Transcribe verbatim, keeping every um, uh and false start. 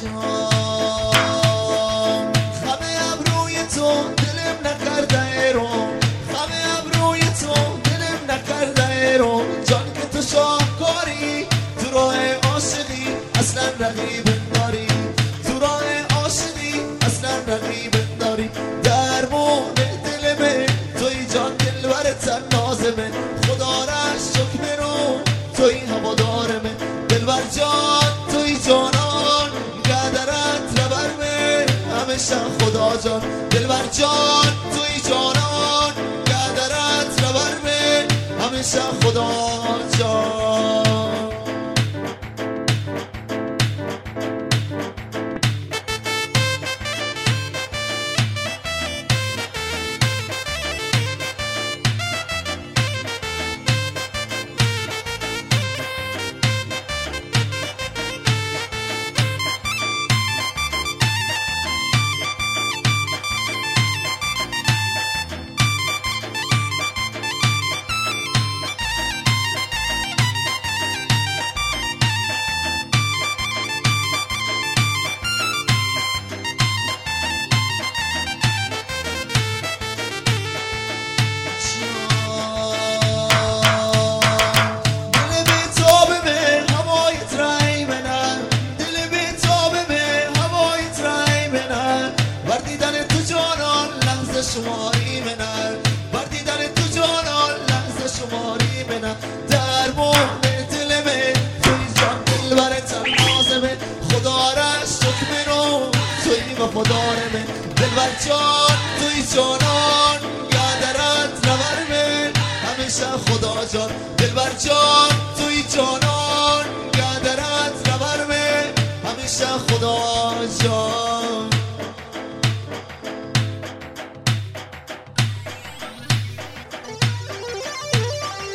جان خمه ابروی تو دلم نکرده رو خمه ابروی تو دلم نکرده رو جان که تو شاهکاری تو راه عاشقی اصلا رقیب داری تو راه عاشقی اصلا رقیب داری درمون دل من توی جان دلبر تنازمه خدا را شکر رو توی هوادار من دلبر جان توی جانان قدرت ربر من همیشه خدا جان دلبر جان توی جانان قدرت ربر من همیشه خدا جان شماری منن بر دیدن تو جانان لحظه شماری منن درمون دل من توی جان دلبر تنازمه خدا را شکر رو توی وفادار من دلبر جان توی جانان قدرت نبر من همیشه خدا جان دلبر جان توی جانان قدرت نبر من همیشه خدا جان